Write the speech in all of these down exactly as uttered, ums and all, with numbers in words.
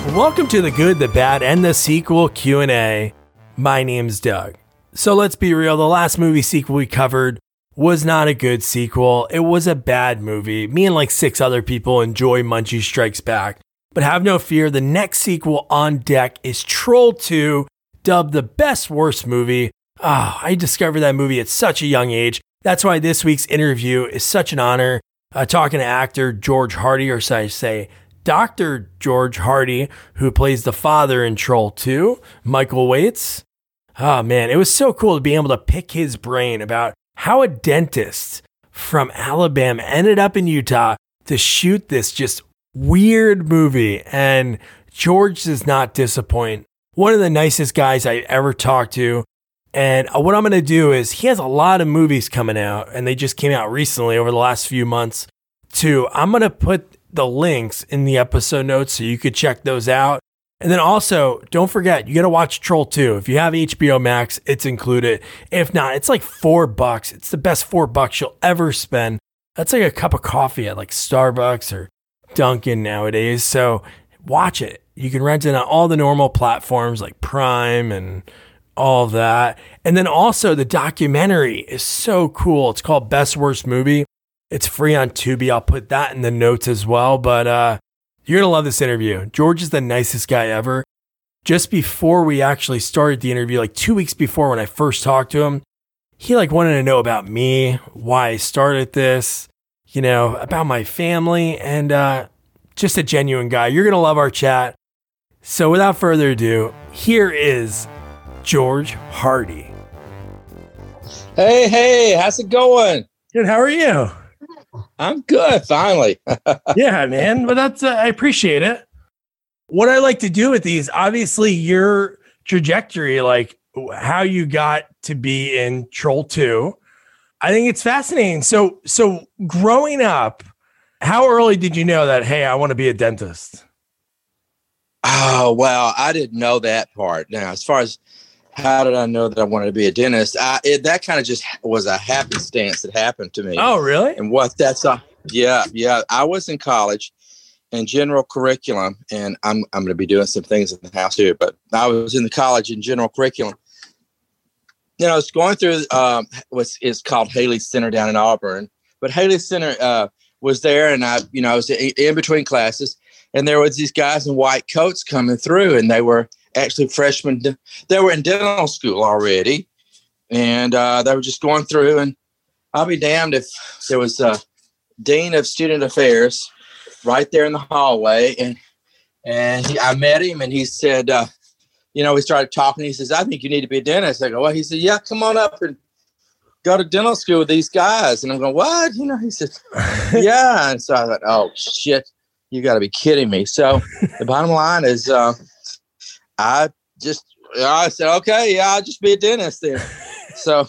Welcome to the Good, the Bad, and the Sequel Q and A. My name's Doug. So let's be real, the last movie sequel we covered was not a good sequel. It was a bad movie. Me and like six other people enjoy Munchie Strikes Back. But have no fear, the next sequel on deck is Troll two, dubbed the best worst movie. Ah, oh, I discovered that movie at such a young age. That's why this week's interview is such an honor. Uh, talking to actor George Hardy, or should I say Doctor George Hardy, who plays the father in Troll two, Michael Waitz. Oh man, it was so cool to be able to pick his brain about how a dentist from Alabama ended up in Utah to shoot this just weird movie. And George does not disappoint. One of the nicest guys I ever talked to. And what I'm going to do is, he has a lot of movies coming out, and they just came out recently over the last few months too. I'm going to put the links in the episode notes so you could check those out. And then also, don't forget, you got to watch Troll two. If you have H B O Max, it's included. If not, it's like four bucks. It's the best four bucks you'll ever spend. That's like a cup of coffee at like Starbucks or Dunkin' nowadays. So watch it. You can rent it on all the normal platforms like Prime and all of that. And then also the documentary is so cool. It's called Best Worst Movie. It's free on Tubi. I'll put that in the notes as well. But uh, you're going to love this interview. George is the nicest guy ever. Just before we actually started the interview, like two weeks before when I first talked to him, he like wanted to know about me, why I started this, you know, about my family, and uh, just a genuine guy. You're going to love our chat. So without further ado, here is George Hardy. Hey, hey, how's it going? Good. How are you? I'm good, finally. Yeah, man. But that's, uh, I appreciate it. What I like to do with these, obviously your trajectory, like how you got to be in Troll two, I think it's fascinating. So, so growing up, how early did you know that, hey, I want to be a dentist? Oh, well, I didn't know that part. Now, as far as how did I know that I wanted to be a dentist? I, it, that kind of just was a happenstance that happened to me. Oh, really? And what that's, uh, yeah, yeah. I was in college in general curriculum, and I'm I'm going to be doing some things in the house here, but I was in the college in general curriculum. You know, I was going through um, what's is called Haley Center down in Auburn, but Haley Center uh, was there, and I, you know, I was in, in between classes, and there was these guys in white coats coming through, and they were actually freshmen. They were in dental school already, and uh, they were just going through. And I'll be damned if there was a dean of student affairs right there in the hallway, and and he, I met him, and he said, uh, you know, we started talking. He says, "I think you need to be a dentist." I go, "Well," he said, "Yeah, come on up and go to dental school with these guys." And I'm going, "What?" You know, he said, "Yeah." And so I thought, "Oh shit, you got to be kidding me." So the bottom line is, uh, I just, I said, okay, yeah, I'll just be a dentist then. So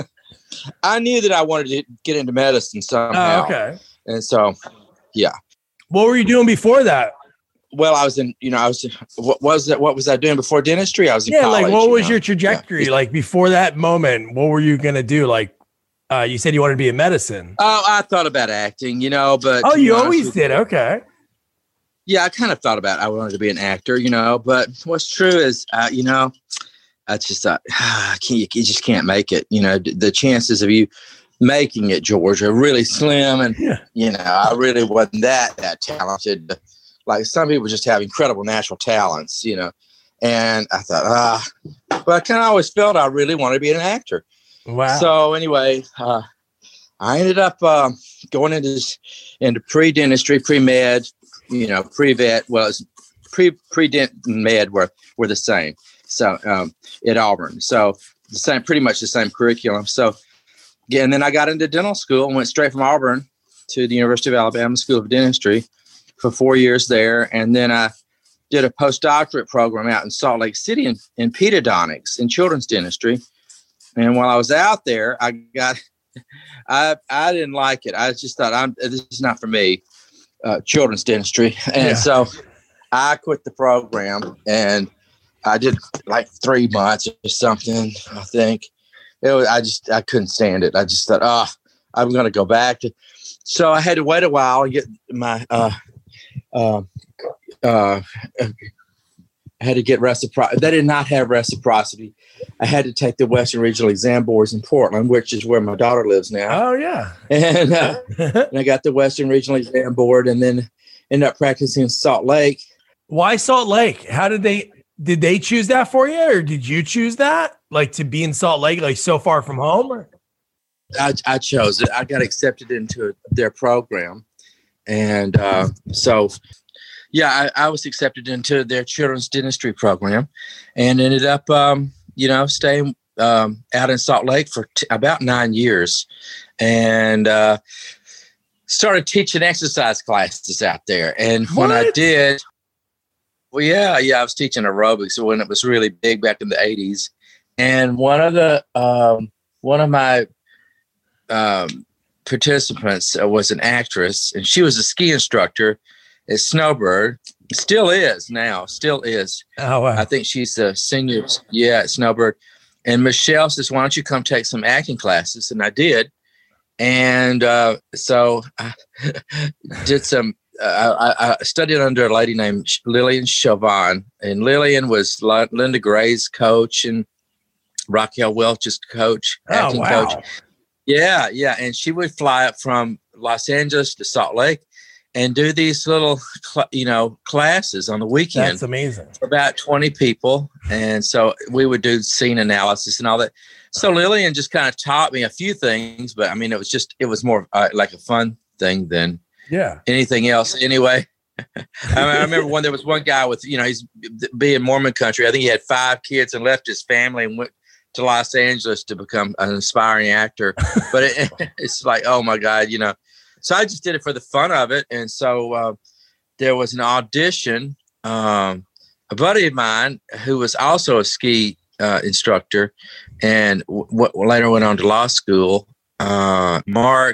I knew that I wanted to get into medicine somehow. Oh, okay. And so, yeah. What were you doing before that? Well, I was in, you know, I was, what was that? What was I doing before dentistry? I was in yeah, college. like what was you know? your trajectory? Yeah. Like before that moment, what were you going to do? Like uh, you said you wanted to be in medicine. Oh, I thought about acting, you know, but. Oh, you know, always did. Okay. Yeah, I kind of thought about I wanted to be an actor, you know, but what's true is, uh, you know, I just thought, ah, can't, you just can't make it. You know, the chances of you making it, George, are really slim. And, yeah. you know, I really wasn't that, that talented. Like some people just have incredible natural talents, you know. And I thought, ah, but I kind of always felt I really wanted to be an actor. Wow. So anyway, uh, I ended up uh, going into, into pre-dentistry, pre-med, you know, pre-vet, well, it's pre, pre-dent and med were, were the same. So um, at Auburn. So the same, pretty much the same curriculum. So, yeah, and then I got into dental school and went straight from Auburn to the University of Alabama School of Dentistry for four years there. And then I did a postdoctorate program out in Salt Lake City in, in pedodontics in children's dentistry. And while I was out there, I got, I I didn't like it. I just thought, I'm this is not for me. Uh, children's dentistry. And yeah. so I quit the program, and I did like three months or something, I think. It was, I just, I couldn't stand it. I just thought, oh, I'm going to go back to, so I had to wait a while and get my, uh, uh, uh, I had to get reciprocity. They did not have reciprocity. I had to take the Western Regional Exam Boards in Portland, which is where my daughter lives now. Oh, yeah. And, uh, and I got the Western Regional Exam Board and then ended up practicing in Salt Lake. Why Salt Lake? How did they, did they choose that for you or did you choose that? Like to be in Salt Lake, like so far from home? Or? I, I chose it. I got accepted into their program. And uh, so... Yeah, I, I was accepted into their children's dentistry program and ended up, um, you know, staying um, out in Salt Lake for t- about nine years and uh, started teaching exercise classes out there. And what? when I did, well, yeah, yeah, I was teaching aerobics when it was really big back in the eighties. And one of the, um, one of my um, participants uh, was an actress and she was a ski instructor. Is Snowbird, still is now, still is. Oh, wow. I think she's a senior, yeah, at Snowbird. And Michelle says, why don't you come take some acting classes? And I did. And uh, so I did some, uh, I, I studied under a lady named Lillian Chauvin. And Lillian was Linda Gray's coach and Raquel Welch's coach, acting oh, wow. coach. Yeah, yeah. And she would fly up from Los Angeles to Salt Lake and do these little, cl- you know, classes on the weekend. That's amazing. For about twenty people. And so we would do scene analysis and all that. So Lillian just kind of taught me a few things, but I mean, it was just, it was more uh, like a fun thing than yeah anything else. Anyway, I, mean, I remember when there was one guy with, you know, he's being Mormon country. I think he had five kids and left his family and went to Los Angeles to become an aspiring actor. But it, it's like, oh my God, you know. So I just did it for the fun of it. And so uh, there was an audition. Um, a buddy of mine who was also a ski uh, instructor and w- w- later went on to law school, uh, Mark,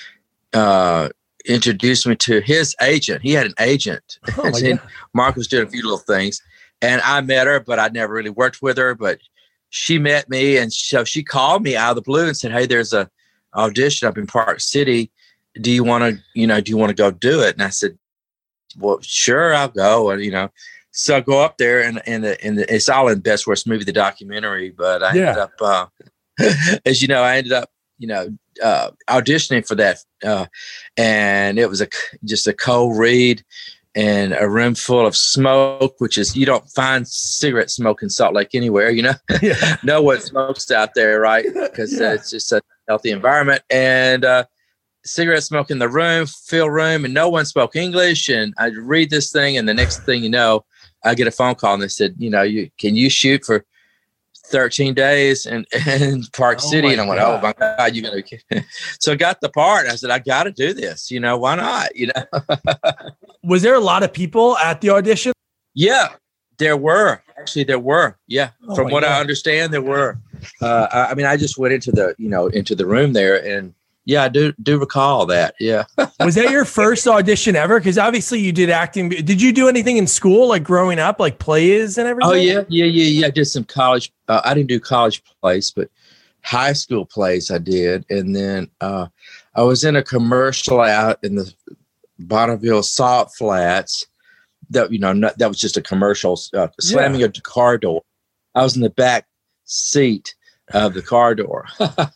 uh, introduced me to his agent. He had an agent. Oh my God. Mark was doing a few little things. And I met her, but I'd never really worked with her. But she met me. And so she called me out of the blue and said, hey, there's a audition up in Park City. Do you want to, you know, do you want to go do it? And I said, well, sure, I'll go. And, you know, so I go up there and, and, the, and the, it's all in Best Worst Movie, the documentary. But I yeah. ended up, uh, as you know, I ended up, you know, uh, auditioning for that. Uh, and it was a, just a cold read and a room full of smoke, which is, you don't find cigarette smoke in Salt Lake anywhere, you know, Yeah. no one smokes out there, right? Because yeah. uh, it's just a healthy environment. And, uh, cigarette smoke in the room, fill room, and no one spoke English. And I read this thing, and the next thing you know, I get a phone call, and they said, you know, you can you shoot for thirteen days in, in Park oh City? And I went, God. oh my God, you're gonna. So I got the part. I said, I got to do this. You know, why not? You know. Was there a lot of people at the audition? Yeah, there were. Actually, there were. Yeah, oh from what God. I understand, there were. Uh, I, I mean, I just went into the, you know, into the room there and. Yeah, I do do recall that. Yeah. Was that your first audition ever? Because obviously you did acting. Did you do anything in school, like growing up, like plays and everything? Oh, yeah, yeah, yeah, yeah. I did some college. Uh, I didn't do college plays, but high school plays I did. And then uh, I was in a commercial out in the Bonneville Salt Flats. That, you know, not, that was just a commercial, uh, slamming yeah. a car door. I was in the back seat of the car door.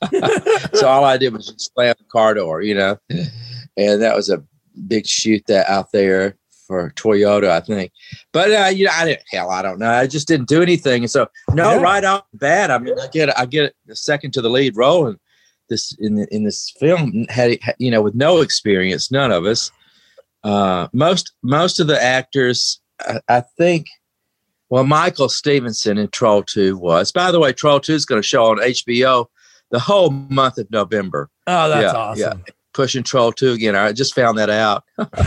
So all I did was just slam the car door, you know, and that was a big shoot that out there for Toyota, I think. But, uh, you know, I didn't, hell, I don't know. I just didn't do anything. And so, no, yeah. right off the bat, I mean, I get, I get a second to the lead role in this, in, the, in this film, had, you know, with no experience, none of us. Uh, most, most of the actors, I, I think, well, Michael Stevenson in Troll two was. By the way, Troll two is going to show on H B O the whole month of November. Oh, that's yeah, awesome. Yeah. Pushing Troll two again. I just found that out.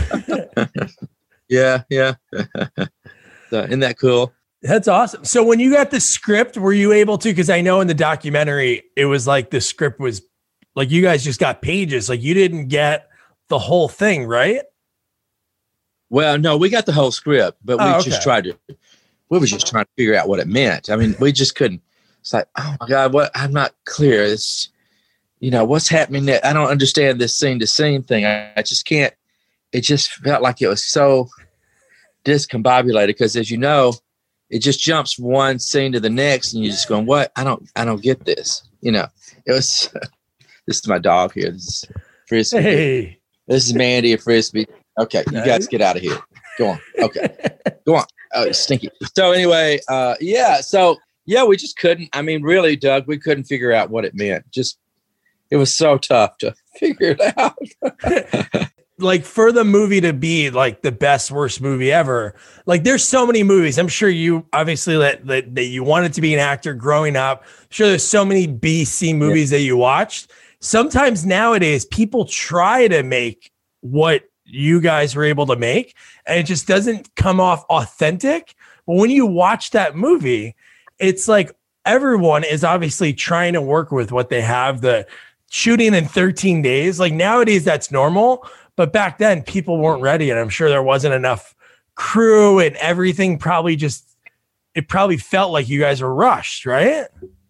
yeah, yeah. So, isn't that cool? That's awesome. So when you got the script, were you able to, because I know in the documentary, it was like the script was like you guys just got pages. Like you didn't get the whole thing, right? Well, no, we got the whole script, but we oh, okay. just tried to. We were just trying to figure out what it meant. I mean, we just couldn't. It's like, oh my God, what? I'm not clear. It's, you know, what's happening there? I don't understand this scene to scene thing. I, I just can't. It just felt like it was so discombobulated because, as you know, it just jumps one scene to the next, and you're just going, "What? I don't, I don't get this." You know, it was. This is my dog here. This is Frisbee. Hey, this is Mandy and Frisbee. Okay, you guys get out of here. Go on. Okay, go on. Oh, stinky. So anyway, uh, yeah. So yeah, we just couldn't. I mean, really, Doug, we couldn't figure out what it meant. Just it was so tough to figure it out. Like for the movie to be like the best worst movie ever, like there's so many movies. I'm sure you obviously that that, that you wanted to be an actor growing up. I'm sure there's so many B C movies yeah. that you watched. Sometimes nowadays people try to make what you guys were able to make, and it just doesn't come off authentic. But when you watch that movie, it's like everyone is obviously trying to work with what they have. The shooting in thirteen days, like nowadays that's normal. But back then, people weren't ready, and I'm sure there wasn't enough crew and everything. Probably just, it probably felt like you guys were rushed, right?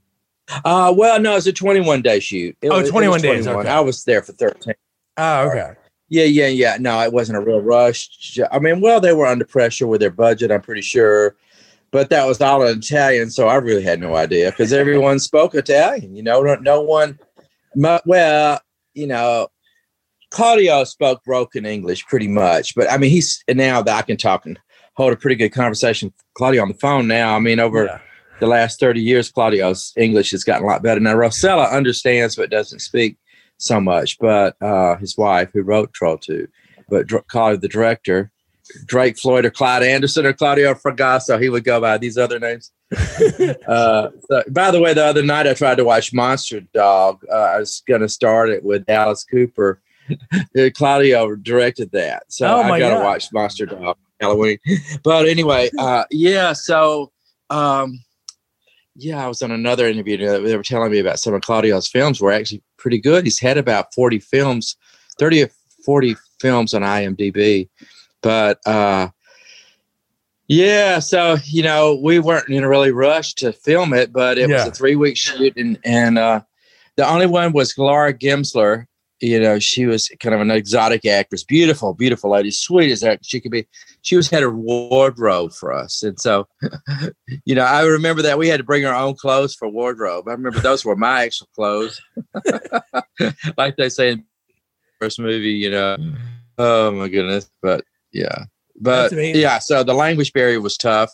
Uh, well, no, it's a twenty-one day shoot. It oh, was, twenty-one it was days. Okay. I was there for thirteen. Oh, okay. Yeah, yeah, yeah. No, it wasn't a real rush. I mean, well, they were under pressure with their budget, I'm pretty sure. But that was all in Italian, so I really had no idea because everyone spoke Italian. You know, no, no one, well, you know, Claudio spoke broken English pretty much, but I mean, he's now that I can talk and hold a pretty good conversation with Claudio on the phone now. I mean, over yeah. the last thirty years, Claudio's English has gotten a lot better. Now, Rosella understands but doesn't speak so much, but uh, his wife, who wrote Troll two, but Dr- Claudio, the director, Drake Floyd or Clyde Anderson or Claudio Fragasso, he would go by these other names. uh, so, by the way, the other night I tried to watch Monster Dog. Uh, I was going to start it with Alice Cooper. Claudio directed that, so oh I got to God. watch Monster Dog Halloween. But anyway, uh, yeah. So, um, yeah, I was on another interview. They were telling me about some of Claudio's films were actually pretty good. He's had about forty films, thirty or forty films on IMDb. But uh, yeah, so you know, we weren't in a really rush to film it, but it yeah. was a three week shoot, and and uh, the only one was Laura Gemsler. You know, she was kind of an exotic actress, beautiful, beautiful lady, sweet as that she could be. She was had a wardrobe for us. And so, you know, I remember that we had to bring our own clothes for wardrobe. I remember those were my actual clothes. Like they say in the first movie, you know, oh my goodness. But yeah, but yeah, so the language barrier was tough.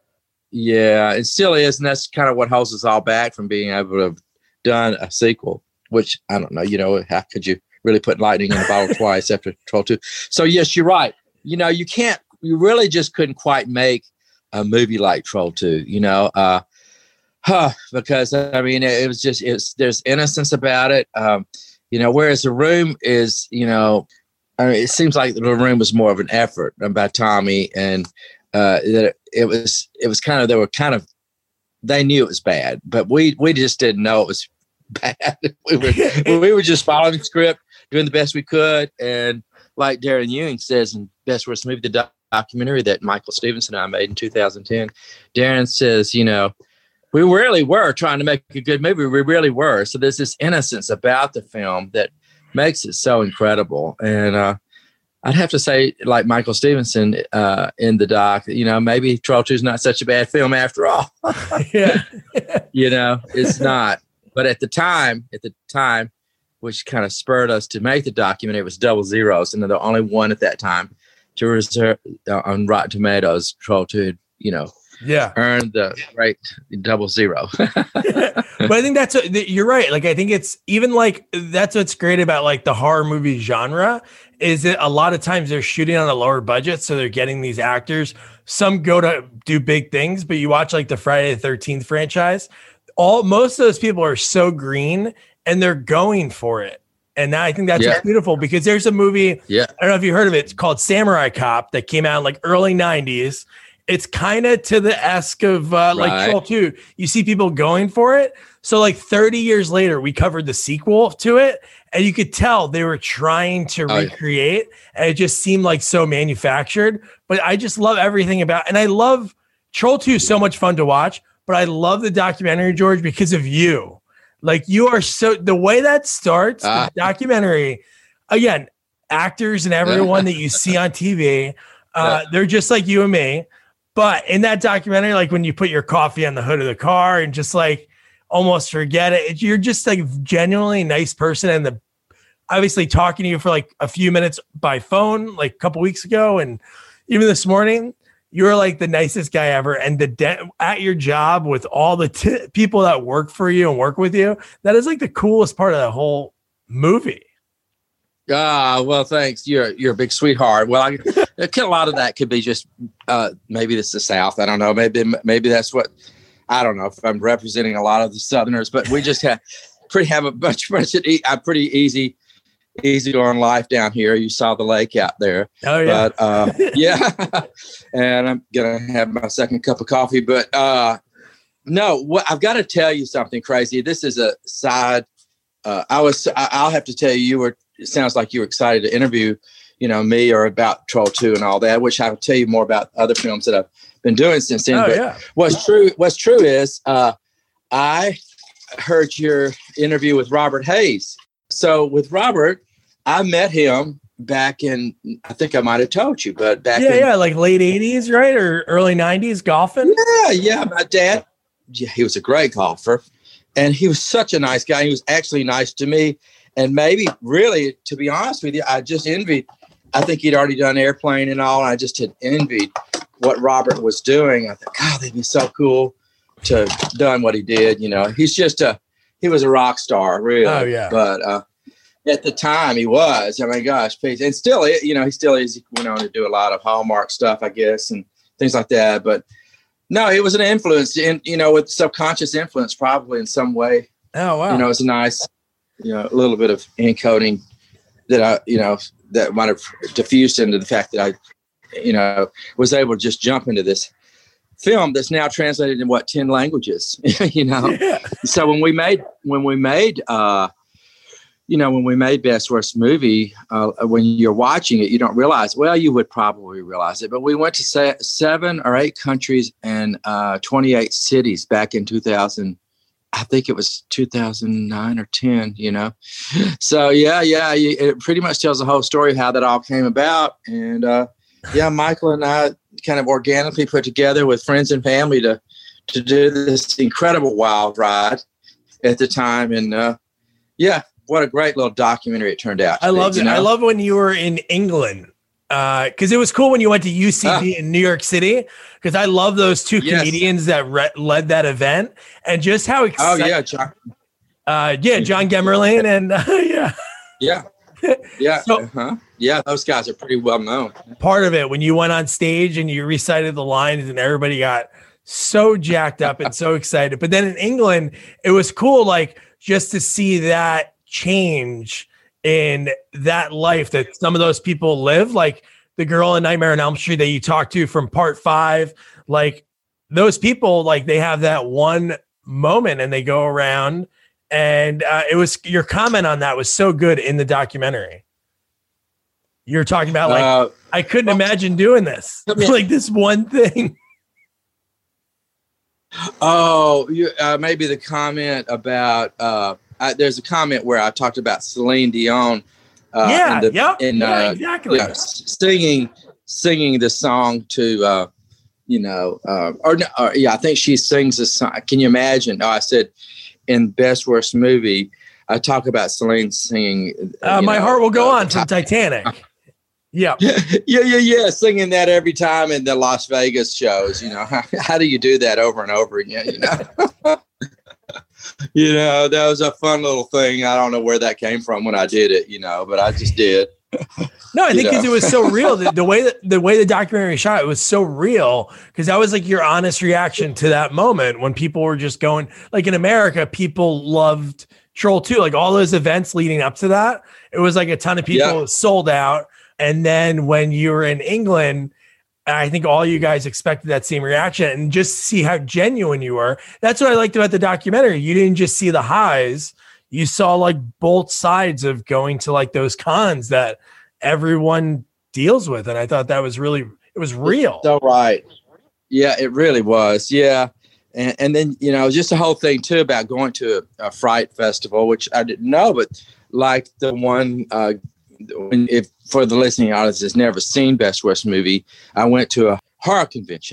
Yeah, it still is. And that's kind of what holds us all back from being able to have done a sequel. Which I don't know, you know, how could you really put lightning in a bottle twice after Troll two? So, yes, you're right. You know, you can't, you really just couldn't quite make a movie like Troll two, you know, uh, huh, because, I mean, it, it was just, it's, there's innocence about it. Um, you know, whereas The Room is, you know, I mean, it seems like The Room was more of an effort by Tommy, and uh, that it, it was, it was kind of, they were kind of, they knew it was bad, but we, we just didn't know it was bad. we were we were just following the script, doing the best we could, and like Darren Ewing says in Best Worst Movie, the doc- documentary that Michael Stevenson and I made in two thousand ten, Darren says, you know, we really were trying to make a good movie. We really were. So there's this innocence about the film that makes it so incredible. And uh, I'd have to say, like Michael Stevenson uh, in the doc, you know, maybe Troll two is not such a bad film after all. Yeah, you know, it's not. But at the time, at the time, which kind of spurred us to make the documentary, it was Double Zeros, and they're the only one at that time to reserve uh, on Rotten Tomatoes. Troll two, you know, yeah, earned the right Double Zero. But I think that's you're right. Like I think it's even like that's what's great about like the horror movie genre is that a lot of times they're shooting on a lower budget, so they're getting these actors. Some go to do big things, but you watch like the Friday the thirteenth franchise. All most of those people are so green and they're going for it. And I think that's yeah. beautiful because there's a movie. Yeah. I don't know if you heard of it. It's called Samurai Cop that came out in like early nineties. It's kind of to the esque of uh, like right. Troll two. You see people going for it. So like thirty years later, we covered the sequel to it and you could tell they were trying to oh, recreate yeah. and it just seemed like so manufactured. But I just love everything about, and I love Troll two is so much fun to watch. But I love the documentary, George, because of you. Like you are so the way that starts, uh, the documentary, again, actors and everyone that you see on T V, uh, they're just like you and me. But in that documentary, like when you put your coffee on the hood of the car and just like almost forget it, you're just like genuinely nice person. And the obviously talking to you for like a few minutes by phone, like a couple weeks ago, and even this morning, you were like the nicest guy ever. And the de- at your job with all the t- people that work for you and work with you, that is like the coolest part of the whole movie. Ah, well, thanks. You're you're a big sweetheart. Well, I, a lot of that could be just uh, maybe this is the South. I don't know. Maybe maybe that's what I don't know if I'm representing a lot of the Southerners, but we just have pretty have a bunch much a pretty easy easy going life down here. You saw the lake out there. Oh yeah, but, uh, yeah. And I'm gonna have my second cup of coffee. But uh, no, what I've got to tell you something crazy. This is a side. Uh, I was. I, I'll have to tell you. You were. It sounds like you were excited to interview, you know, me or about Troll two and all that, which I'll tell you more about other films that I've been doing since then. Oh, but yeah. what's true, what's true is uh, I heard your interview with Robert Hayes. So with Robert, I met him back in, I think I might have told you, but back yeah, in, yeah, like late eighties, right? Or early nineties golfing. Yeah, yeah. My dad, yeah, he was a great golfer. And he was such a nice guy. He was actually nice to me. And maybe really, to be honest with you, I just envied, I think he'd already done Airplane and all. And I just had envied what Robert was doing. I thought, God, that'd be so cool to have done what he did. You know, he's just a, he was a rock star, really. Oh, yeah. But uh, at the time he was, oh my gosh, please. And still, you know, he still is, he went on to do a lot of Hallmark stuff, I guess, and things like that. But no, it was an influence, in, you know, with subconscious influence, probably in some way. Oh, wow. You know, it's a nice, you know, a little bit of encoding that I, you know, that might have diffused into the fact that I, you know, was able to just jump into this film that's now translated in what, ten languages, you know? Yeah. So when we made, when we made, uh, you know, when we made Best Worst Movie, uh, when you're watching it, you don't realize, well, you would probably realize it, but we went to se- seven or eight countries and uh, twenty-eight cities back in two thousand. I think it was two thousand nine or ten, you know? So yeah, yeah, it pretty much tells the whole story of how that all came about. And uh, yeah, Michael and I kind of organically put together with friends and family to, to do this incredible wild ride at the time. And uh, yeah, what a great little documentary it turned out. I love it. You know? I love when you were in England. Uh, cause it was cool when you went to U C B uh, in New York City. Cause I love those two yes. comedians that re- led that event and just how excited. Oh yeah. John. Uh, yeah. John Gemmerlin and uh, yeah. Yeah. Yeah. So, uh-huh. Yeah. Those guys are pretty well known. Part of it when you went on stage and you recited the lines and everybody got so jacked up and so excited. But then in England, it was cool. Like just to see that change in that life that some of those people live, like the girl in Nightmare on Elm Street that you talked to from part five, like those people, like they have that one moment and they go around and uh, it was, your comment on that was so good in the documentary. You're talking about like, uh, I couldn't well, imagine doing this, like this one thing. Oh, you, uh, maybe the comment about, uh, I, there's a comment where I talked about Celine Dion. Uh, yeah, in the, yep, in, yeah, uh, exactly. Yeah, singing, singing the song to, uh, you know, uh, or, or yeah, I think she sings a song. Can you imagine? Oh, I said in Best Worst Movie, I talk about Celine singing. Uh, My know, Heart Will Go uh, On from Titanic. Yeah. yeah, yeah, yeah. Singing that every time in the Las Vegas shows. You know, how, how do you do that over and over again? You know. You know, that was a fun little thing. I don't know where that came from when I did it, you know, but I just did. No, I think because it was so real. The, the way that the way the documentary shot, it was so real because that was like your honest reaction to that moment when people were just going, like in America, people loved Troll two, like all those events leading up to that. It was like a ton of people yeah. sold out. And then when you were in England, I think all you guys expected that same reaction and just see how genuine you were. That's what I liked about the documentary. You didn't just see the highs. You saw like both sides of going to like those cons that everyone deals with. And I thought that was really, it was real. So right. Yeah, it really was. Yeah. And, and then, you know, just the whole thing too about going to a, a Fright Festival, which I didn't know, but like the one, uh, when, if for the listening audience has never seen Best Worst Movie, I went to a horror convention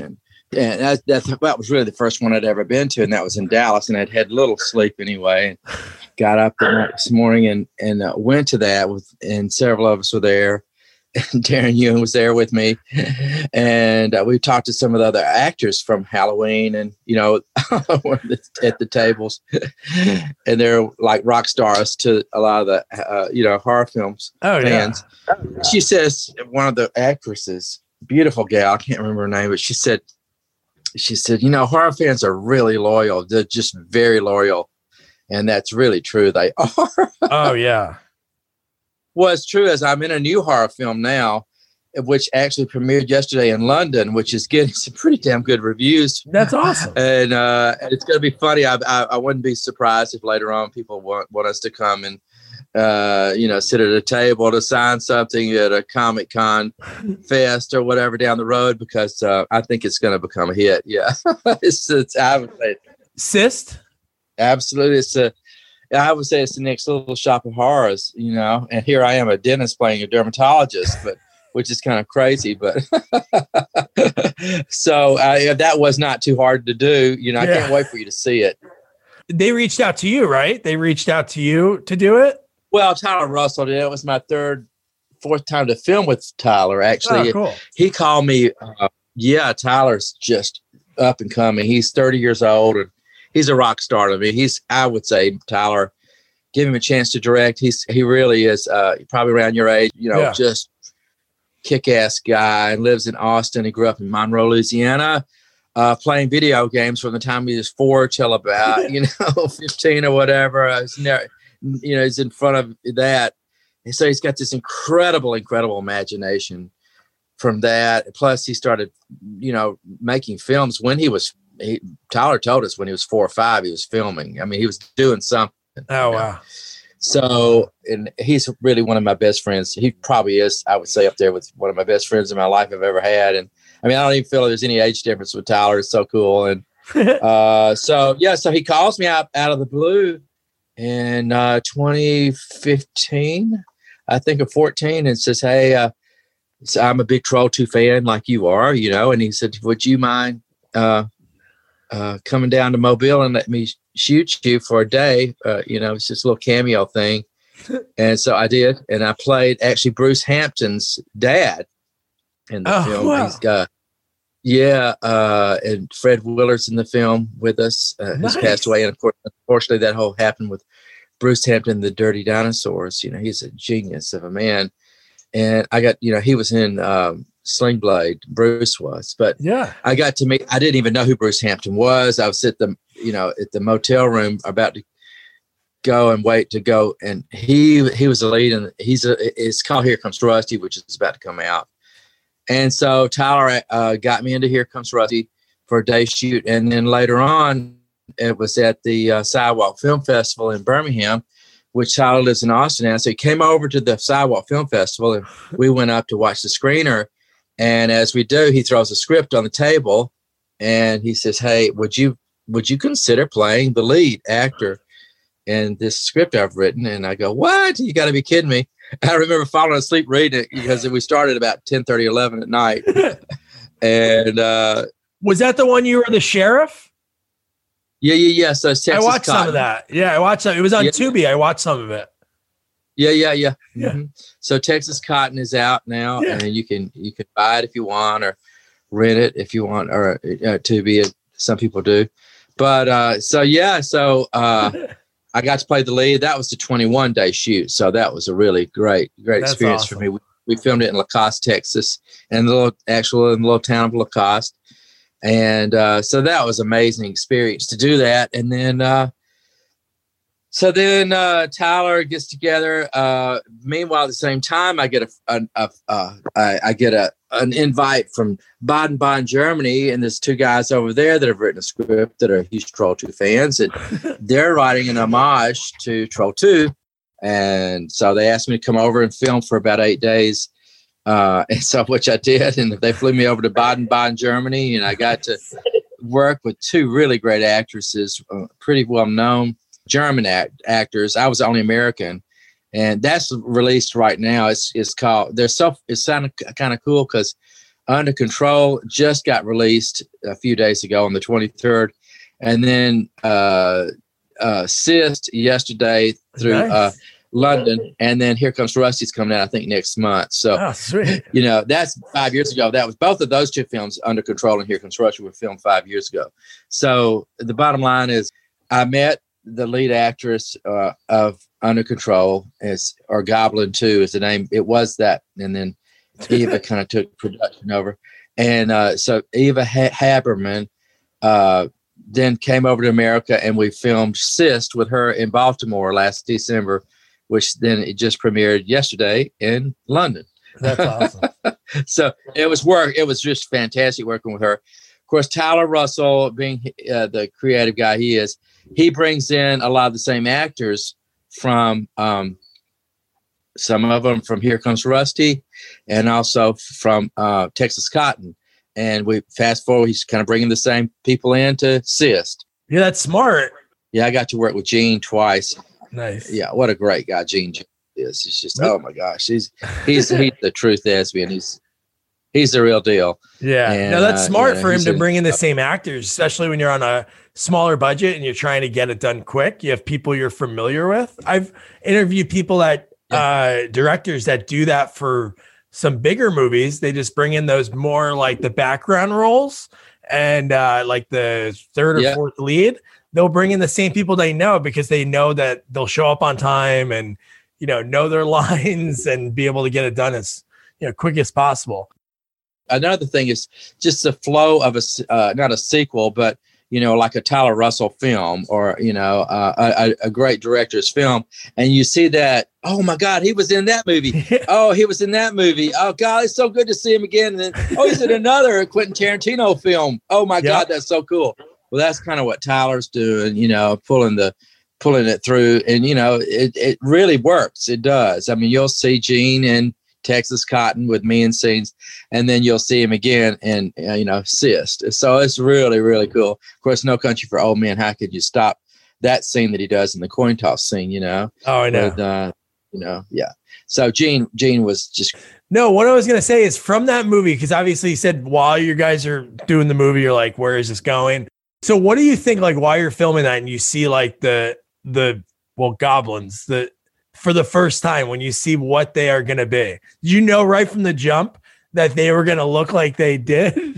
And that, that, that was really the first one I'd ever been to, and that was in Dallas, and I'd had little sleep anyway. And got up the next morning and, and uh, went to that, with, and several of us were there. And Darren Ewan was there with me, and uh, we talked to some of the other actors from Halloween, and you know, at the tables, and they're like rock stars to a lot of the uh, you know horror films oh, fans. Yeah. She says, one of the actresses, beautiful gal, I can't remember her name, but she said, she said, you know, horror fans are really loyal. They're just very loyal, and that's really true. They are. Oh yeah. Well, it's true, as I'm in a new horror film now, which actually premiered yesterday in London, which is getting some pretty damn good reviews. That's awesome. And uh, it's going to be funny. I, I, I wouldn't be surprised if later on people want, want us to come and, uh, you know, sit at a table to sign something at a Comic Con fest or whatever down the road, because uh, I think it's going to become a hit. Yeah. it's, it's, I would say, Cyst? Absolutely. It's a, I would say it's the next little shop of horrors, you know, and here I am, a dentist playing a dermatologist, but which is kind of crazy, but so uh, that was not too hard to do. You know, I yeah. can't wait for you to see it. They reached out to you, right? They reached out to you to do it? Well, Tyler Russell did. It was my third, fourth time to film with Tyler, actually. Oh, cool. He called me. Uh, yeah, Tyler's just up and coming. He's thirty years old, and he's a rock star to me. He's, I would say, Tyler, give him a chance to direct. He's, he really is uh, probably around your age, you know, yeah. just kick-ass guy, and lives in Austin. He grew up in Monroe, Louisiana, uh, playing video games from the time he was four till about, you know, fifteen or whatever. I was never, you know, he's in front of that. And so he's got this incredible, incredible imagination from that. Plus he started, you know, making films when he was, he, Tyler told us when he was four or five, he was filming. I mean, he was doing something. Oh, you know? wow. So, and he's really one of my best friends. He probably is, I would say, up there with one of my best friends in my life I've ever had. And I mean, I don't even feel there's any age difference with Tyler. It's so cool. And uh, so, yeah, so he calls me out, out of the blue in uh, twenty fifteen, I think, of fourteen, and says, hey, uh, so I'm a big Troll two fan like you are, you know, and he said, would you mind uh, uh, coming down to Mobile and let me shoot you for a day? Uh, you know, it's just a little cameo thing. And so I did. And I played actually Bruce Hampton's dad in the oh, film. Wow. He's got, yeah. Uh, and Fred Willard's in the film with us. Uh, nice. He's passed away. And of course, unfortunately, that whole happened with Bruce Hampton, the Dirty Dinosaurs. You know, he's a genius of a man. And I got, you know, he was in um, Sling Blade, Bruce was, but yeah, I got to meet, I didn't even know who Bruce Hampton was. I was at the, you know, at the motel room about to go and wait to go. And he, he was the lead, and he's a, it's called Here Comes Rusty, which is about to come out. And so Tyler uh, got me into Here Comes Rusty for a day shoot. And then later on, it was at the uh, Sidewalk Film Festival in Birmingham, which Tyler lives in Austin now. So he came over to the Sidewalk Film Festival, and we went up to watch the screener. And as we do, he throws a script on the table, and he says, hey, would you would you consider playing the lead actor in this script I've written? And I go, what? You got to be kidding me. I remember falling asleep reading it because we started about ten thirty, eleven at night. And uh, was that the one you were the sheriff? Yeah, yeah, yeah. So it's Texas I watched Cotton. some of that. Yeah, I watched some. It was on yeah. Tubi. I watched some of it. Yeah, yeah, yeah. Yeah. Mm-hmm. So Texas Cotton is out now, yeah. and you can you can buy it if you want, or rent it if you want, or uh, Tubi. Some people do, but uh, so yeah. So uh, I got to play the lead. That was the twenty-one day shoot, so that was a really great, great That's experience awesome. for me. We, we filmed it in Lacoste, Texas, and the little actual in the little town of Lacoste. And uh, so that was an amazing experience to do that. And then, uh, so then uh, Tyler gets together. Uh, meanwhile, at the same time, I get a, a, a, a I, I get a an invite from Baden-Baden, Germany, and there's two guys over there that have written a script that are huge Troll two fans, and they're writing an homage to Troll two. And so they asked me to come over and film for about eight days. Uh, and so, which I did, and they flew me over to Baden-Baden, Germany, and I got to work with two really great actresses, uh, pretty well-known German act- actors. I was the only American, and that's released right now. It's it's called. They're so it's kind of kind of cool because Under Control just got released a few days ago on the twenty-third. And then uh, uh, Sist yesterday through nice. uh, London. And then Here Comes Rusty's coming out, I think, next month. So, oh, sweet. You know, that's five years ago. That was both of those two films, Under Control and Here Comes Rusty, were filmed five years ago. So the bottom line is I met the lead actress uh, of Under Control, is, or Goblin two is the name. It was that. And then Eva kind of took production over. And uh, so Eva ha- Haberman uh, then came over to America, and we filmed Sist with her in Baltimore last December, which then it just premiered yesterday in London. That's awesome. So it was work. It was just fantastic working with her. Of course, Tyler Russell, being uh, the creative guy he is, he brings in a lot of the same actors from um, some of them from Here Comes Rusty, and also from uh, Texas Cotton. And we fast forward, he's kind of bringing the same people in to Sist. Yeah, that's smart. Yeah, I got to work with Gene twice. Nice. Yeah, what a great guy Gene is. He's just, oh my gosh, he's he's he's the true thespian. He's he's the real deal. Yeah, and, no, that's smart uh, for him to in, bring in the same actors, especially when you're on a smaller budget and you're trying to get it done quick. You have people you're familiar with. I've interviewed people that yeah. uh, directors that do that for some bigger movies. They just bring in those more like the background roles and uh, like the third or yeah. fourth lead. They'll bring in the same people they know because they know that they'll show up on time and, you know, know their lines and be able to get it done as, you know, quick as possible. Another thing is just the flow of a, uh, not a sequel, but, you know, like a Tyler Russell film or, you know, uh, a, a great director's film. And you see that, oh my God, he was in that movie. Oh, he was in that movie. Oh God, it's so good to see him again. And then, oh, he's in another Quentin Tarantino film. Oh my yep. God, that's so cool. Well, that's kind of what Tyler's doing, you know, pulling the, pulling it through. And, you know, it, it really works. It does. I mean, you'll see Gene in Texas Cotton with me in scenes, and then you'll see him again in, uh, you know, Sist. So it's really, really cool. Of course, No Country for Old Men. How could you stop that scene that he does in the coin toss scene, you know? Oh, I know. With, uh, you know, yeah. So Gene, Gene was just. No, what I was going to say is from that movie, because obviously you said while you guys are doing the movie, you're like, where is this going? So what do you think, like, while you're filming that and you see like the, the, well, goblins, the, for the first time when you see what they are going to be, you know, right from the jump that they were going to look like they did.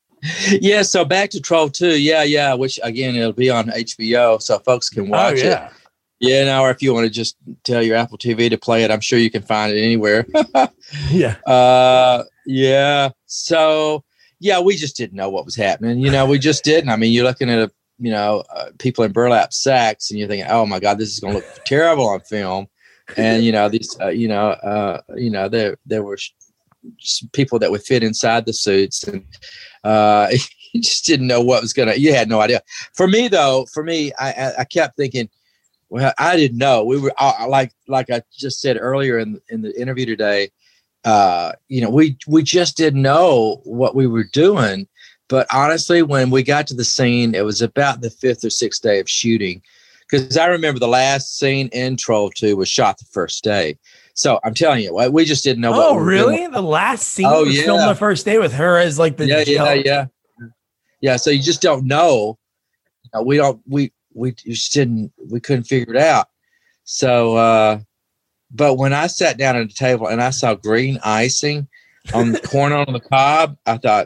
Yeah. So back to Troll two. Yeah. Yeah. Which again, it'll be on H B O so folks can watch oh, yeah. it. Yeah. Now, or if you want to just tell your Apple T V to play it, I'm sure you can find it anywhere. yeah. Uh, yeah. So yeah, we just didn't know what was happening. You know, we just didn't. I mean, you're looking at a, you know, uh, people in burlap sacks and you're thinking, oh my God, this is going to look terrible on film. And, you know, these, uh, you know, uh, you know, there, there were sh- people that would fit inside the suits, and uh, you just didn't know what was going to, you had no idea. For me though, for me, I, I, I kept thinking, well, I didn't know. We were uh, like, like I just said earlier in, in the interview today, uh, you know, we, we just didn't know what we were doing. But honestly, when we got to the scene, it was about the fifth or sixth day of shooting. Because I remember the last scene in Troll two was shot the first day. So I'm telling you, we just didn't know. Oh, what we were really? doing. The last scene oh, was yeah. filmed the first day with her as like the yeah, gel. yeah, yeah, yeah. So you just don't know. You know, we don't. We we just didn't. We couldn't figure it out. So, uh, but when I sat down at the table and I saw green icing on the corner on the cob, I thought,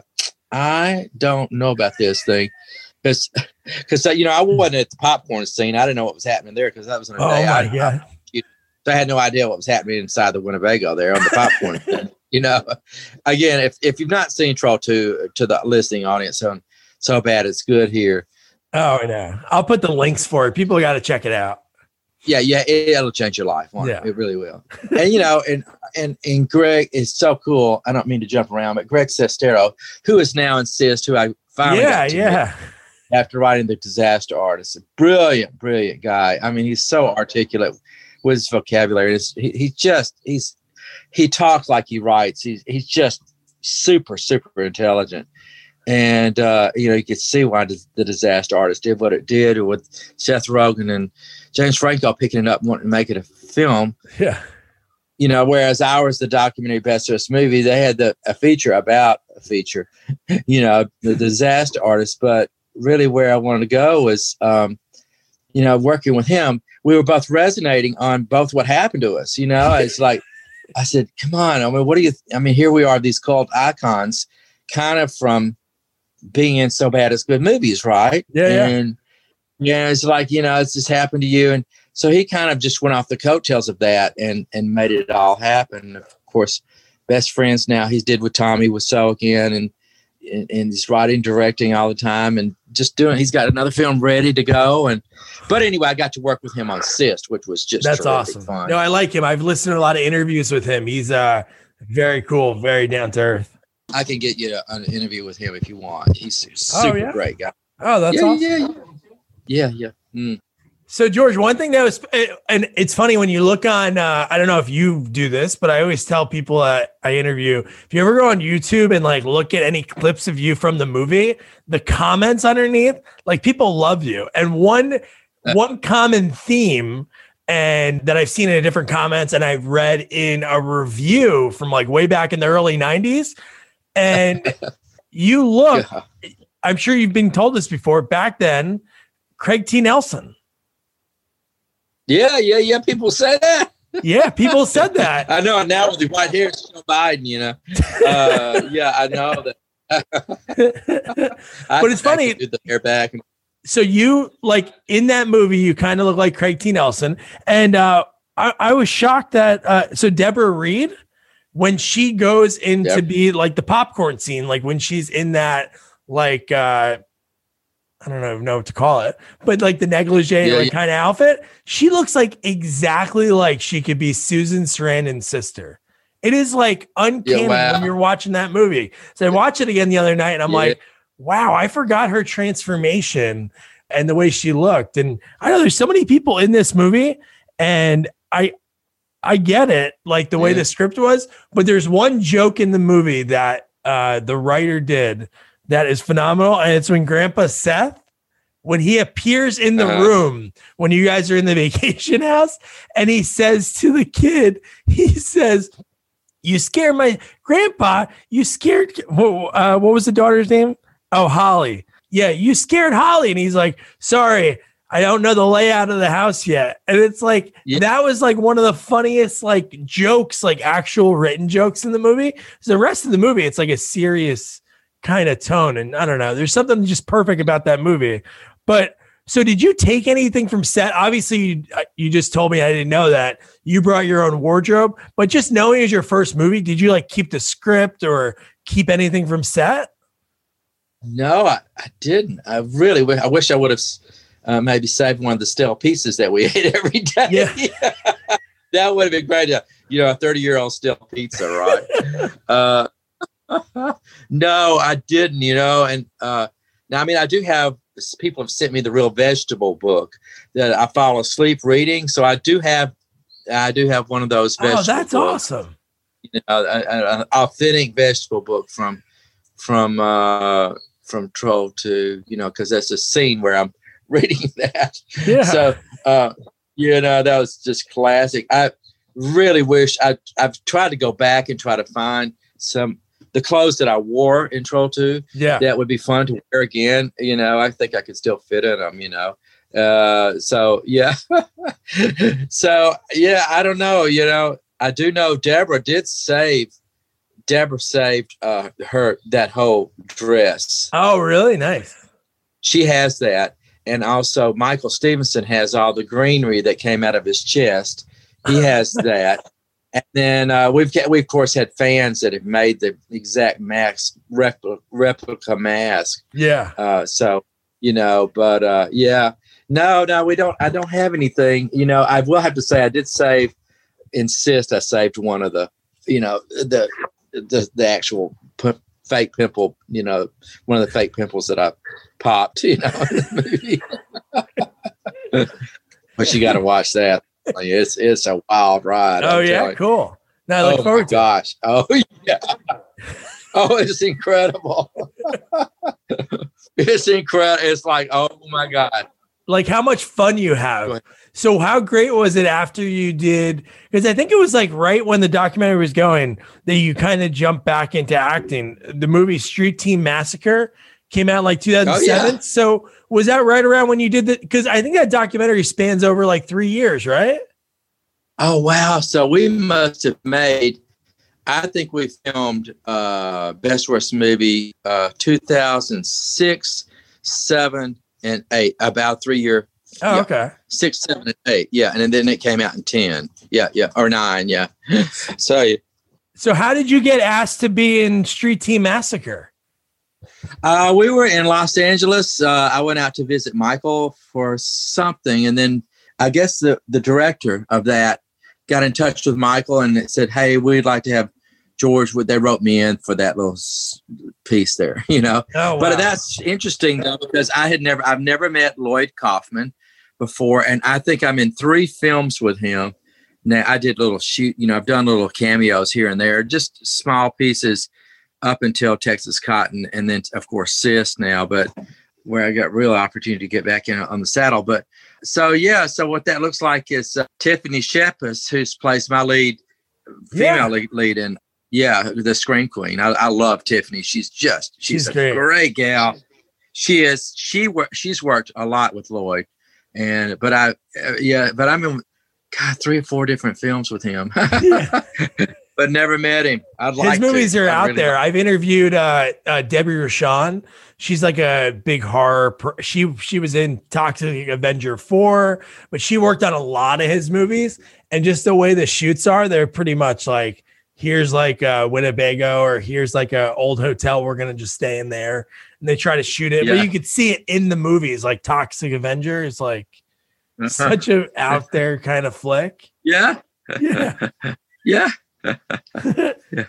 I don't know about this thing. Because, because you know, I wasn't at the popcorn scene. I didn't know what was happening there because that was on a oh day. my I, God. I, so I had no idea what was happening inside the Winnebago there on the popcorn. You know, again, if, if you've not seen Troll two, to the listening audience, so, so bad it's good here. Oh, I know. I'll put the links for it. People got to check it out. Yeah, yeah, it, it'll change your life. Won't yeah, it? It really will. And you know, and and and Greg is so cool. I don't mean to jump around, but Greg Sestero, who is now in Sist, who I finally yeah, got to yeah. meet after writing The Disaster Artist, a brilliant, brilliant guy. I mean, he's so articulate with his vocabulary. It's, he, he just he's he talks like he writes. He's he's just super, super intelligent. And, uh, you know, you could see why The Disaster Artist did what it did with Seth Rogen and James Franco picking it up and wanting to make it a film. Yeah. you know, whereas ours, the documentary best dressed movie, they had the a feature about a feature, you know, the disaster artist. But really, where I wanted to go was, um, you know, working with him. We were both resonating on both what happened to us. You know, it's like I said, "Come on, I mean, what do you? Th- I mean, here we are, these cult icons, kind of from being in so bad it's good movies, right? Yeah, yeah. And yeah, it's like, you know, it's just happened to you." And so he kind of just went off the coattails of that and and made it all happen. Of course, best friends now. He's did with Tommy Wiseau again, and, and and he's writing, directing all the time, and just doing. He's got another film ready to go. And but anyway, I got to work with him on Cyst, which was just that's awesome. Fun. No, I like him. I've listened to a lot of interviews with him. He's uh very cool, very down to earth. I can get you an interview with him if you want. He's a super oh, yeah? great guy. Oh, that's yeah, awesome. Yeah, yeah, yeah. yeah. Mm. So, George, one thing that was, and it's funny when you look on, uh, I don't know if you do this, but I always tell people uh, I interview, if you ever go on YouTube and like look at any clips of you from the movie, the comments underneath, like people love you. And one, one common theme, and that I've seen in different comments and I've read in a review from like way back in the early nineties. And you look, yeah. I'm sure you've been told this before, back then, Craig T. Nelson. Yeah, yeah, yeah. People say that. Yeah, people said that. I know. Now with the white hair, it's Joe Biden, you know. Uh, yeah, I know that. I, but it's funny. I do the hair back. So you, like, in that movie, you kind of look like Craig T. Nelson. And uh, I, I was shocked that, uh, so Deborah Reed, when she goes in yep. to be like the popcorn scene, like when she's in that, like, uh, I don't know, know what to call it, but like the negligee yeah, like yeah. kind of outfit, she looks like exactly like she could be Susan Sarandon's sister. It is like uncanny yeah, wow. when you're watching that movie. So I watched it again the other night and I'm yeah. like, wow, I forgot her transformation and the way she looked. And I know there's so many people in this movie and I, I get it, like the way yeah. the script was, but there's one joke in the movie that uh, the writer did that is phenomenal. And it's when Grandpa Seth, when he appears in the uh-huh. room, when you guys are in the vacation house, and he says to the kid, he says, "You scared my grandpa. You scared, uh, what was the daughter's name? Oh, Holly. Yeah, you scared Holly." And he's like, "Sorry, I don't know the layout of the house yet." And it's like, yeah. that was like one of the funniest like jokes, like actual written jokes in the movie. So the rest of the movie, it's like a serious kind of tone. And I don't know, there's something just perfect about that movie. But so did you take anything from set? Obviously you, you just told me, I didn't know that you brought your own wardrobe, but just knowing it's your first movie, did you like keep the script or keep anything from set? No, I, I didn't. I really, w- I wish I would have uh, maybe saved one of the stale pieces that we ate every day. Yeah. That would have been great. You know, a thirty year old stale pizza, right? uh, no, I didn't, you know, and uh, now, I mean, I do have, people have sent me the Real Vegetable book that I fall asleep reading. So I do have, I do have one of those vegetable Oh, that's books. Awesome. You know, an authentic vegetable book from, from, uh, from Troll two, you know, cause that's a scene where I'm reading that. Yeah. So, uh, you know, that was just classic. I really wish I, I've tried to go back and try to find some, the clothes that I wore in Troll two, yeah, that would be fun to wear again. You know, I think I could still fit in them, you know? Uh, so yeah. so yeah, I don't know. You know, I do know Deborah did save, Deborah saved uh, her, that whole dress. Oh, really? Nice. She has that. And also Michael Stevenson has all the greenery that came out of his chest. He has that. And then uh, we've got, we of course had fans that have made the exact mask replica, replica mask. Yeah. Uh, so, you know, but uh, yeah, no, no, we don't, I don't have anything, you know. I will have to say I did save, insist I saved one of the, you know, the, the, the actual p- fake pimple, you know, one of the fake pimples that I popped, you know, in the movie. But you got to watch that. Like it's it's a wild ride. Oh I'm yeah, cool. No, I look oh forward my to gosh. It. Oh yeah. Oh, it's incredible. It's incredible. It's like, oh my God. like how much fun you have. So how great was it after you did? Because I think it was like right when the documentary was going that you kind of jumped back into acting. The movie Street Team Massacre came out in like two thousand seven. Oh, yeah. So was that right around when you did that? Because I think that documentary spans over like three years, right? Oh, wow. So we must have made, I think we filmed uh, Best Worst Movie uh, two thousand six, seven, and eight, about three year. Oh, yeah, okay. Six, seven, and eight. Yeah. And then it came out in ten. Yeah. Yeah. Or nine. Yeah. So, so how did you get asked to be in Street Team Massacre? Uh, we were in Los Angeles. Uh, I went out to visit Michael for something. And then I guess the, the director of that got in touch with Michael and it said, hey, we'd like to have George. Would they wrote me in for that little piece there, you know? Oh, wow. But that's interesting though, because I had never, I've never met Lloyd Kaufman before. And I think I'm in three films with him. Now I did little shoot, you know, I've done little cameos here and there, just small pieces up until Texas Cotton. And then of course, Sis now, but where I got real opportunity to get back in on the saddle. But so, yeah. So what that looks like is uh, Tiffany Shepis, who's plays my lead female yeah. lead, lead in, yeah, the Scream Queen. I, I love Tiffany. She's just, she's, she's a great. great gal. She is, she worked, she's worked a lot with Lloyd and, but I, uh, yeah, but I'm in, God, three or four different films with him, but never met him. I'd like His movies to. are I out really there. like. I've interviewed uh, uh, Debbie Rochon. She's like a big horror. Per- she she was in Toxic Avenger four, but she worked on a lot of his movies. And just the way the shoots are, they're pretty much like, here's like a Winnebago or here's like a old hotel. We're going to just stay in there. And they try to shoot it. Yeah. But you could see it in the movies, like Toxic Avenger is like uh-huh. such a out there kind of flick. Yeah. Yeah. yeah. yeah.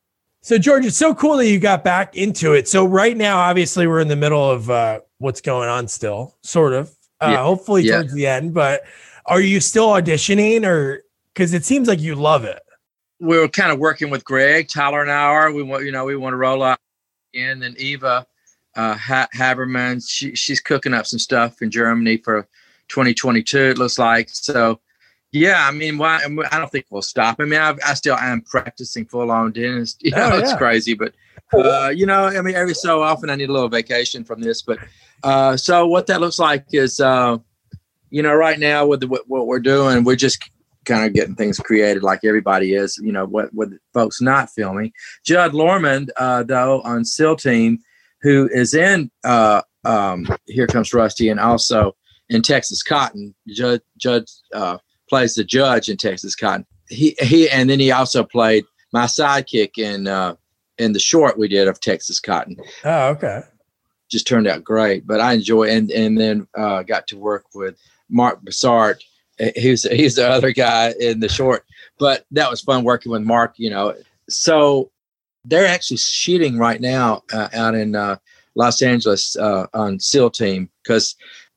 So George, it's so cool that you got back into it. So right now, obviously we're in the middle of uh, what's going on still, sort of, uh, yeah. hopefully yeah. towards the end, but are you still auditioning or, cause it seems like you love it. We were kind of working with Greg, Tyler and I are, we want, you know, we want to roll out in and Eva uh, ha- Haberman, she, she's cooking up some stuff in Germany for twenty twenty-two. It looks like, so yeah, I mean, why? I don't think we'll stop. I mean, I, I still am practicing full on dentist. You know, oh, yeah. It's crazy, but uh, you know, I mean, every so often I need a little vacation from this. But uh, so what that looks like is, uh, you know, right now with the, what, what we're doing, we're just kind of getting things created like everybody is. You know, what with folks not filming. Judd Lorman, uh, though, on SEAL Team, who is in uh, um, Here Comes Rusty, and also in Texas Cotton. Judd Judd. Uh, plays the judge in Texas Cotton. He he, and then he also played my sidekick in uh, in the short we did of Texas Cotton. Oh, okay. Just turned out great, but I enjoy and and then uh, got to work with Mark Bassart. He's he's the other guy in the short, but that was fun working with Mark. You know, so they're actually shooting right now uh, out in uh, Los Angeles uh, on SEAL Team because.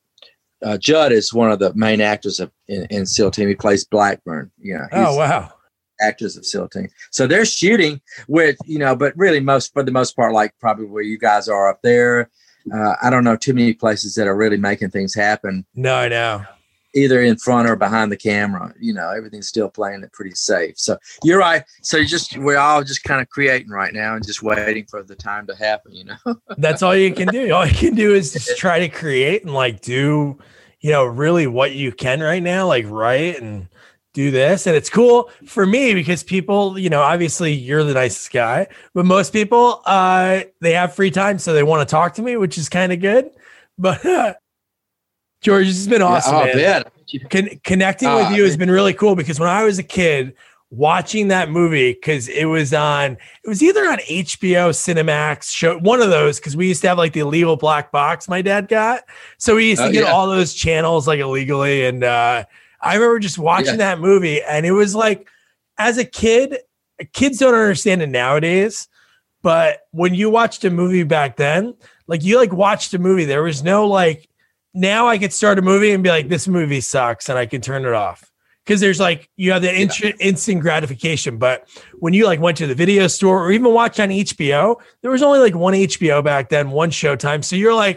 Uh, Judd is one of the main actors of in, in SEAL Team. He plays Blackburn. You know, oh wow, actors of SEAL Team. So they're shooting with you know, but really most for the most part, like probably where you guys are up there. Uh, I don't know too many places that are really making things happen. No, I know. Either in front or behind the camera. You know, everything's still playing it pretty safe. So you're right. So you just we're all just kind of creating right now and just waiting for the time to happen. You know, that's all you can do. All you can do is just try to create and like do. You know, really what you can right now, like write and do this. And it's cool for me because people, you know, obviously you're the nicest guy, but most people, uh, they have free time. So they want to talk to me, which is kind of good. But uh, George, this has been awesome. Yeah, oh, man. Con- connecting uh, with you has been really cool because when I was a kid, watching that movie because it was on it was either on H B O Cinemax show, one of those, because we used to have like the illegal black box my dad got, so we used to uh, get yeah. all those channels like illegally. And uh I remember just watching yeah. that movie, and it was like, as a kid, kids don't understand it nowadays, but when you watched a movie back then, like you like watched a movie, there was no like, now I could start a movie and be like, this movie sucks, and I can turn it off. Because there's like, you have the yeah. int- instant gratification. But when you like went to the video store or even watched on H B O, there was only like one H B O back then, one Showtime. So you're like,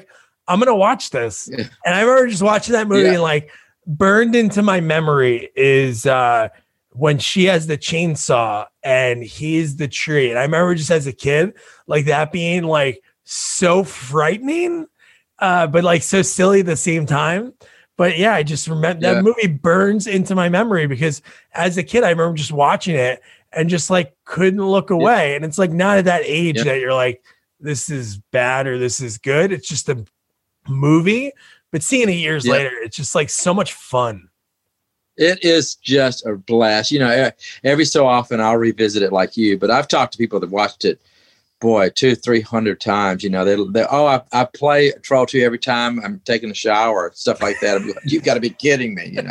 I'm going to watch this. Yeah. And I remember just watching that movie Yeah. and like burned into my memory is uh, when she has the chainsaw and he's the tree. And I remember just as a kid, like that being like so frightening, uh, but like so silly at the same time. But yeah, I just remember Yeah. that movie burns into my memory because as a kid, I remember just watching it and just like couldn't look away. Yeah. And it's like not at that age yeah. that you're like, this is bad or this is good. It's just a movie, but seeing it years yeah. later, it's just like so much fun. It is just a blast. You know, every so often I'll revisit it like you, but I've talked to people that watched it, boy, two, three hundred times. You know, they, they oh, I, I play Troll two every time I'm taking a shower, stuff like that. I'm like, you've got to be kidding me, you know.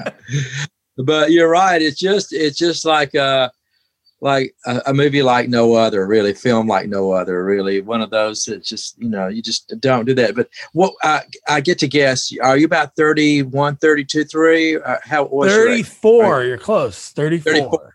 But you're right. It's just, it's just like uh like a, a movie like no other, really, film like no other, really. One of those that just, you know, you just don't do that. But what I, I get to guess, are you about thirty-one, thirty-two, three? Uh, how was thirty-four? You're close. thirty-four. thirty-four.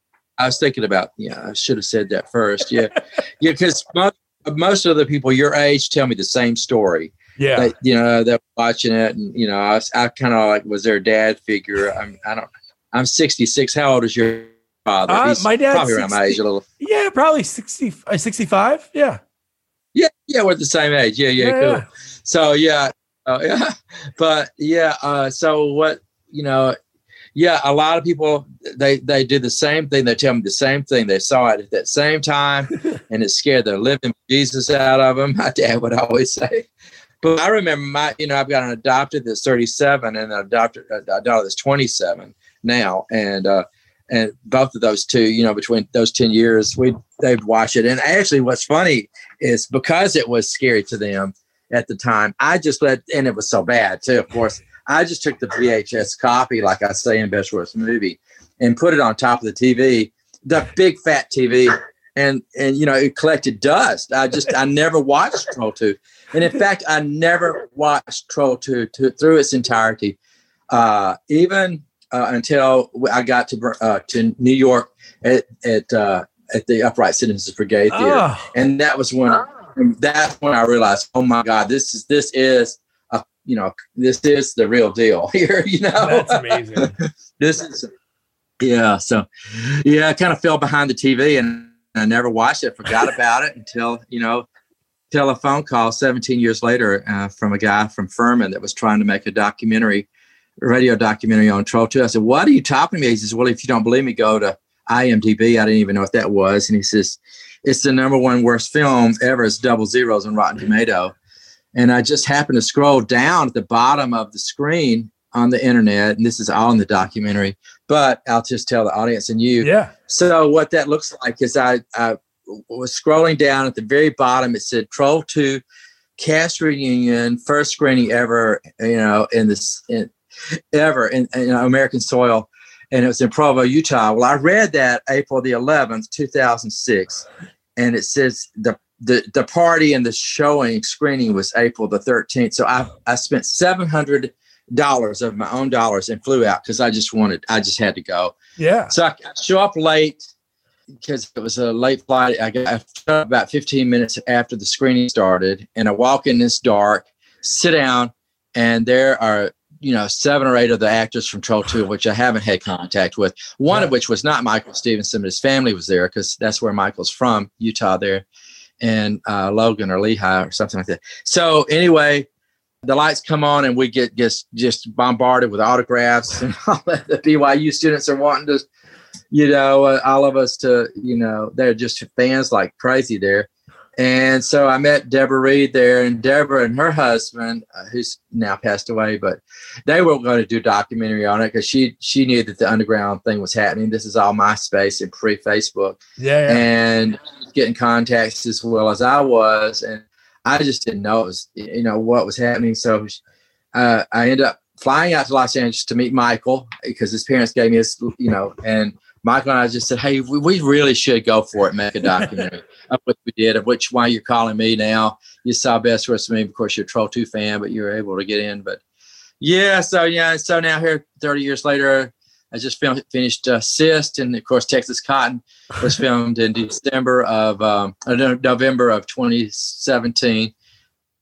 I was thinking about, yeah, I should have said that first. Yeah. Yeah. Because most, most of the people your age tell me the same story. Yeah. That, you know, they're watching it and, you know, I, I kind of like was their dad figure. I'm, I don't, I'm sixty-six. How old is your father? Uh, my dad's probably around my age a little. Yeah, probably sixty, uh, sixty-five. Yeah. Yeah. Yeah. We're the same age. Yeah. Yeah. yeah cool. Yeah. So, yeah. Uh, yeah. But yeah. Uh, so what, you know, yeah, a lot of people, they, they do the same thing. They tell me the same thing. They saw it at that same time and it scared the living Jesus out of them. My dad would always say. But I remember my, you know, I've got an adopted that's thirty-seven and an adopted a daughter that's twenty-seven now. And, uh, and both of those two, you know, between those ten years, we they'd watch it. And actually what's funny is because it was scary to them at the time, I just let, and it was so bad too, of course, I just took the V H S copy, like I say in Best Worst Movie, and put it on top of the T V, the big fat T V. And, and, you know, it collected dust. I just, I never watched Troll two. And in fact, I never watched Troll two to, through its entirety, uh, even uh, until I got to uh, to New York at at, uh, at the Upright Citizens Brigade Theater. Oh. And that was when, that's when I realized, oh my God, this is, this is, a, you know, this is the real deal here, you know. That's amazing. This is, yeah. So, yeah, I kind of fell behind the T V and I never watched it, forgot about it until, you know, till a phone call seventeen years later uh, from a guy from Furman that was trying to make a documentary, a radio documentary on Troll two. I said, what are you talking to me? He says, well, if you don't believe me, go to I M D B. I didn't even know what that was. And he says, it's the number one worst film ever. It's double zeros on Rotten Tomato. And I just happened to scroll down at the bottom of the screen on the internet, and this is all in the documentary, but I'll just tell the audience and you. Yeah. So what that looks like is I, I was scrolling down at the very bottom. It said Troll two cast reunion, first screening ever, you know, in this in, ever in, in American soil. And it was in Provo, Utah. Well, I read that April the eleventh, two thousand six. And it says the The the party and the showing screening was April the thirteenth. So I, I spent seven hundred dollars of my own dollars and flew out because I just wanted, I just had to go. Yeah. So I show up late because it was a late flight. I got I showed up about fifteen minutes after the screening started, and I walk in this dark, sit down, and there are, you know, seven or eight of the actors from Troll two, which I haven't had contact with. One yeah. of which was not Michael Stevenson, but his family was there because that's where Michael's from, Utah there. And uh, Logan or Lehigh or something like that. So anyway, the lights come on and we get just just bombarded with autographs and all that. The B Y U students are wanting to, you know, uh, all of us to, you know, they're just fans like crazy there. And so I met Deborah Reed there, and Deborah and her husband, uh, who's now passed away, but they were going to do a documentary on it because she she knew that the underground thing was happening. This is all MySpace and pre-Facebook. Yeah, yeah. And getting contacts as well as I was, and I just didn't know it was, you know, what was happening. So uh, I ended up flying out to Los Angeles to meet Michael because his parents gave me his, you know, and Michael and I just said, hey, we, we really should go for it, make a documentary. Of which we did, of which why you're calling me now. You saw Best Worst Movie. Of course, you're a Troll two fan, but you were able to get in. But yeah, so yeah, so now here thirty years later, I just filmed, finished uh, Cyst, and of course, Texas Cotton was filmed in December of um, November of twenty seventeen.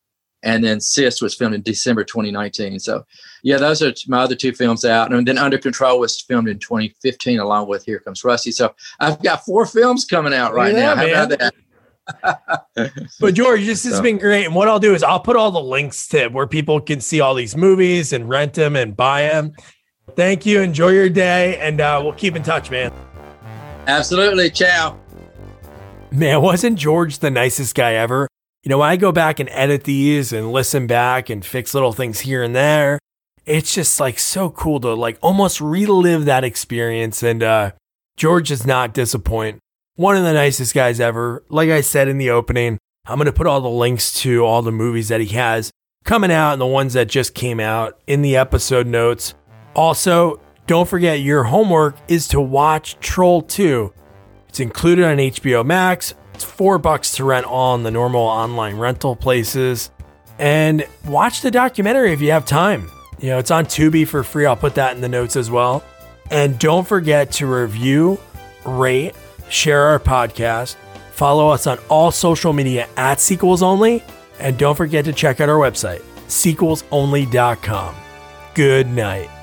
And then Sis was filmed in December twenty nineteen. So, yeah, those are my other two films out. And then Under Control was filmed in twenty fifteen, along with Here Comes Rusty. So I've got four films coming out right yeah, now. How man. about that? But George, this has So. been great. And what I'll do is I'll put all the links to where people can see all these movies and rent them and buy them. Thank you. Enjoy your day. And uh, we'll keep in touch, man. Absolutely. Ciao. Man, wasn't George the nicest guy ever? You know, when I go back and edit these and listen back and fix little things here and there, it's just like so cool to like almost relive that experience. And uh, George does not disappoint. One of the nicest guys ever. Like I said in the opening, I'm going to put all the links to all the movies that he has coming out and the ones that just came out in the episode notes. Also, don't forget your homework is to watch Troll two. It's included on H B O Max. It's four bucks to rent on the normal online rental places. And watch the documentary if you have time. You know, it's on Tubi for free. I'll put that in the notes as well. And don't forget to review, rate, share our podcast. Follow us on all social media at Sequels Only. And don't forget to check out our website, sequels only dot com. Good night.